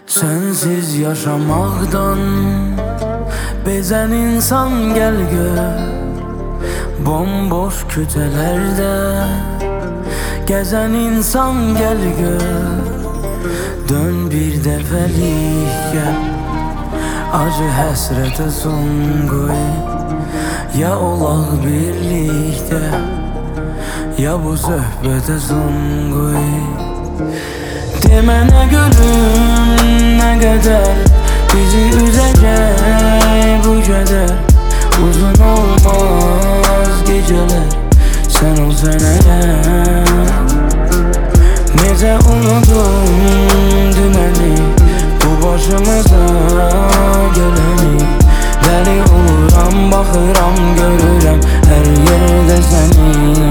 Sensiz yaşamaktan bezen insan gel gör. Bomboş kütelerde gezen insan gel gör. Dön bir defelik gel, acı həsrətə son qoy. Ya olaq birlikdə, ya bu söhbətə son qoy. Demənə gülüm nə qədər bizi üzəcək bu qədər. Uzun olmaz gecələr sən olsan əgər. Necə unudum dünəni, bu başımıza gələni. Dəli oluram, baxıram, görürəm hər yerdə səni.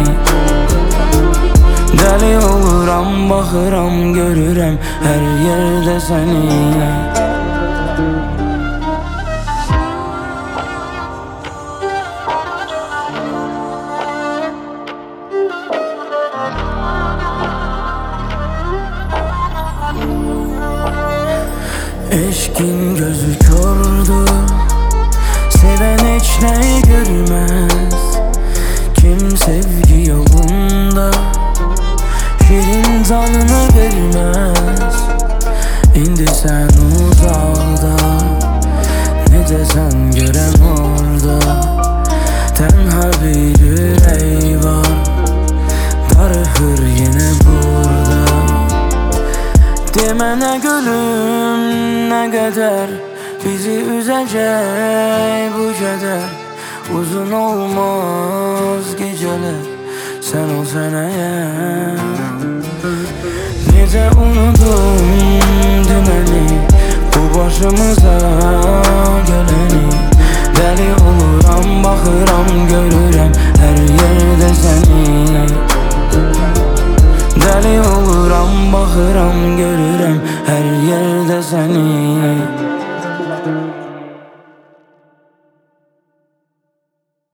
Dəli oluram, baxıram, görürəm hər yerdə səni. Eşkin gözü kördür, seven heç nəyi görməz. Kim sevgi yolunda şirin canını verməz. İndi sən uzaqda, necəsən görəm orada. Tənha bir ürək var, darıxır yenə burada. Demənə gülüm nə qədər bizi üzəcək bu qədər. Uzun olmaz gecələr sən olsan əgər. Necə unudum dünəni, bu başımıza gələni. Dəli oluram, baxıram, görürəm hər yerdə səni. Dəli oluram, baxıram, görürəm hər yerdə səni.